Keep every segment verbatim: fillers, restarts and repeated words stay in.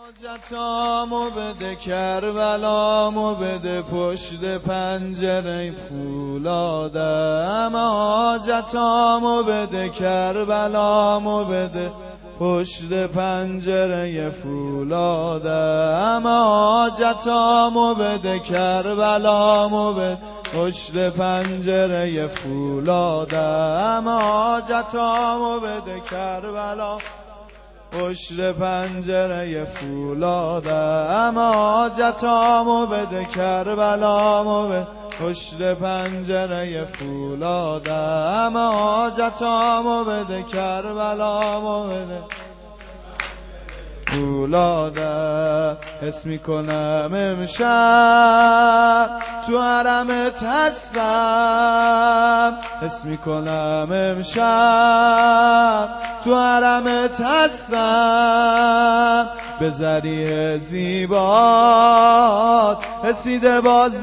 حاجتامو بده کربلامو بده پشت پنجره فولادم حاجتامو بده کربلامو بده پشت پنجره فولادم حاجتامو بده کربلامو بده پشت پنجره فولادم حاجتامو بده کربلا پشت پنجره فولادم حاجتامو بده کربلامو بده پشت پنجره فولادم حاجتامو بده کربلامو بده فولادم حس میکنم امشب تو حرمت هستم حس میکنم امشب تو حرمت هستم به ذریع زیبات رسیده باز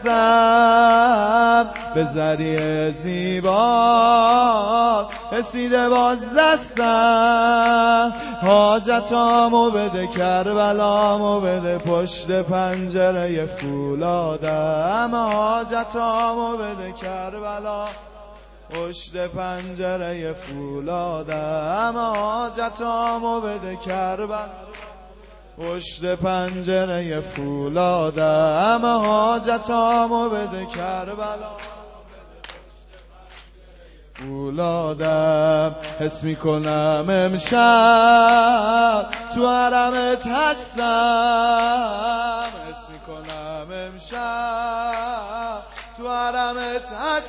دستم به ذریع زیبات رسیده باز دستم حاجتامو بده کربلامو بده پشت پنجره فولادم حاجتامو بده کربلا پشت پنجره فولادم حاجتامو بده کربلا پشت پنجره فولادم حاجتامو بده کربلا فولادم حس میکنم امشب تو حرمت هستم حس میکنم امشب تو حرمت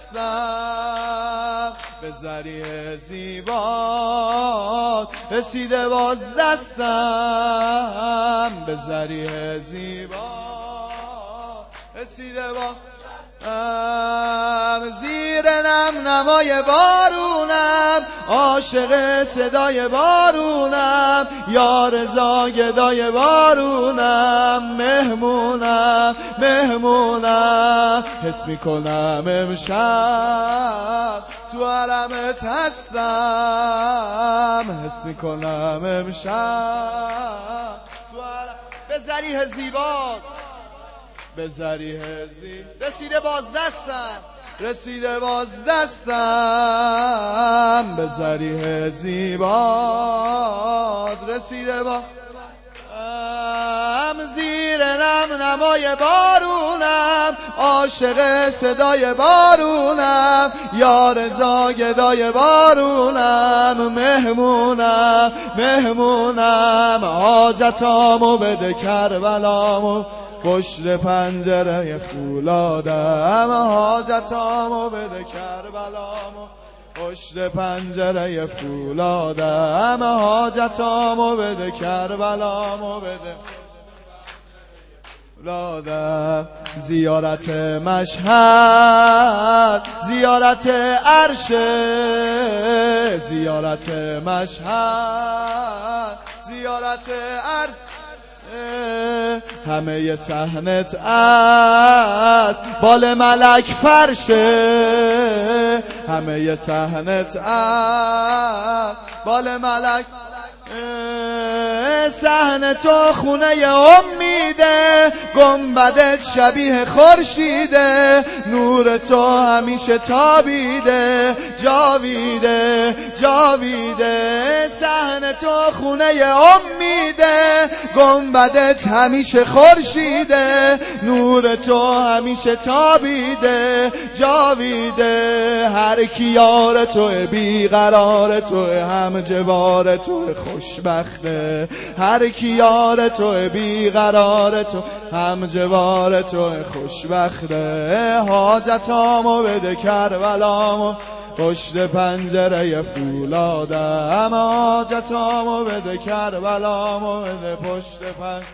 هستم به ذریع زیبات رسیده باز دستم به ذریع زیبات رسیده باز زیر نم نمای بارونم عاشق صدای بارونم یا رضا گدای بارونم مهمونم مهمونم حس میکنم امشب تو حرمت هستم حس میکنم امشب تو حرمت به ذریع زیبات به ذریع زی رسیده باز دستم رسیده باز دستم به ذریع زیبات رسیده باز زیر نم نمای بارونم عاشق صدای بارونم یا رضا گدای بارونم مهمونم مهمونم حاجتامو بده کربلامو پشت پنجره فولادم حاجتامو بده کربلامو پشت پنجره فولادم حاجتامو بده کربلامو بده فولادم زیارت مشهد زیارت عرش زیارت مشهد زیارت عرش همه صحنت است بال ملک فرشه همه صحنت است بال ملک صحن تو خونه امیده گنبدت شبیه خورشیده نور تو همیشه تابیده جاویده جاویده صحن تو خونه امیده گنبدت همیشه خورشیده نور تو همیشه تابیده جاویده هر کی یار تو بیقرار تو هم جوار تو خوشبخته هر کی یار تو بیقرار تو هم جوار تو خوشبخته حاجتامو بده کربلامو پشت پنجره فولادم حاجتامو بده کربلامو بده پشت پنجره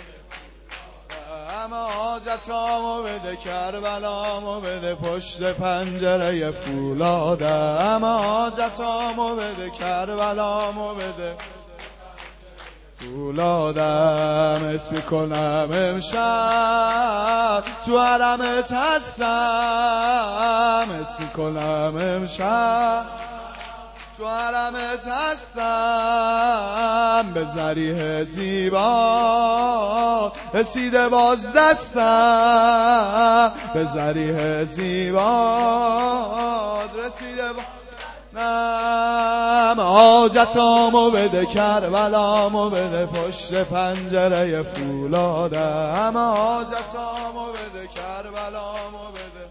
حاجتامو بده کربلامو بده پشت پنجره فولادم حاجتامو بده کربلامو بده فولادم حس میکنم امشب تو حرمت هستم حس میکنم امشب تو حرمت هستم، به ذریح زیبا رسیده باز دستم، به ذریح زیبا رسیده باز نم. حاجتامو بده کربلامو بده پشت پنجره فولادم، حاجتامو بده کربلامو بده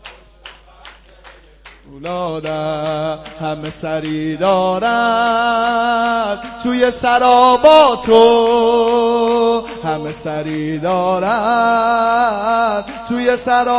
فولادم. همه سری دارن توی سراباتو، همه سری دارن توی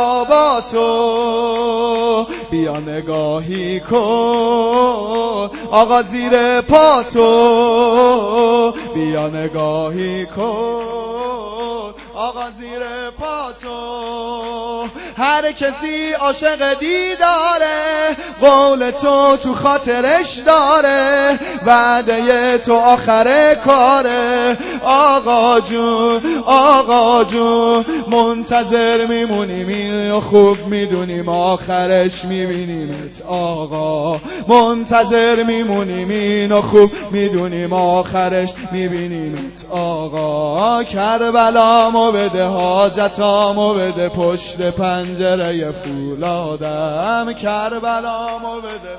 سراباتو، بیا نگاهی کن آقا زیر پاتو، بیا نگاهی کن آقا زیر پاتو. هر کسی عاشق دیداره، قول تو تو خاطرش داره، وعده تو آخر کاره. آقا جون آقا جون منتظر میمونیم، اینو خوب میدونیم آخرش میبینیمت. آقا منتظر میمونیم، اینو خوب میدونیم آخرش میبینیمت. آقا کربلامو بده حاجتامو بده پشت پنجره فولادم، کربلامو بده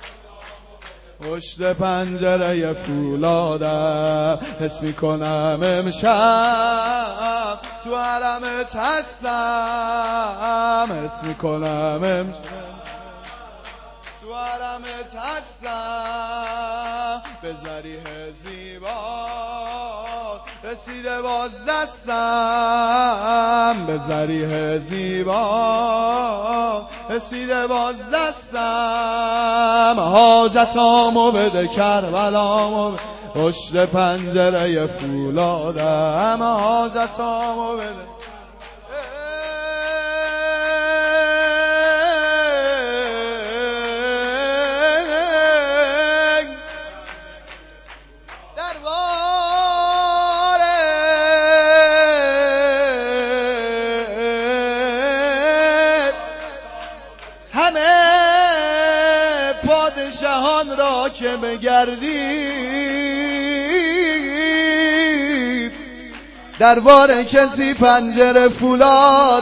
پشت پنجره فولادم. حس میکنم امشب تو حرمت هستم، حس میکنم امشب تو حرمت هستم، به ذریح زیبا رسیده باز دستم، به ذریح زیبا رسیده باز دستم. حاجتامو بده کربلامو بده پشت پنجره فولادم، حاجتامو بده پادشاهان را که بگردی، دربار کسی پنجره فولاد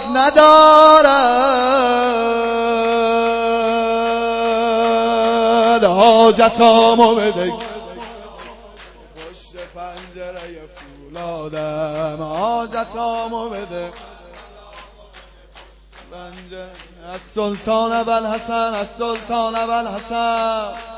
ندارد. حاجتامو بده پشت پنجره فولادم، حاجتامو بده از سلطان ابوالحسن، از سلطان ابوالحسن.